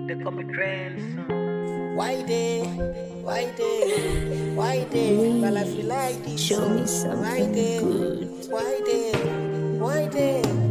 They call me grandson. Why they? But I feel like this. Show me Why something they? good. Why they?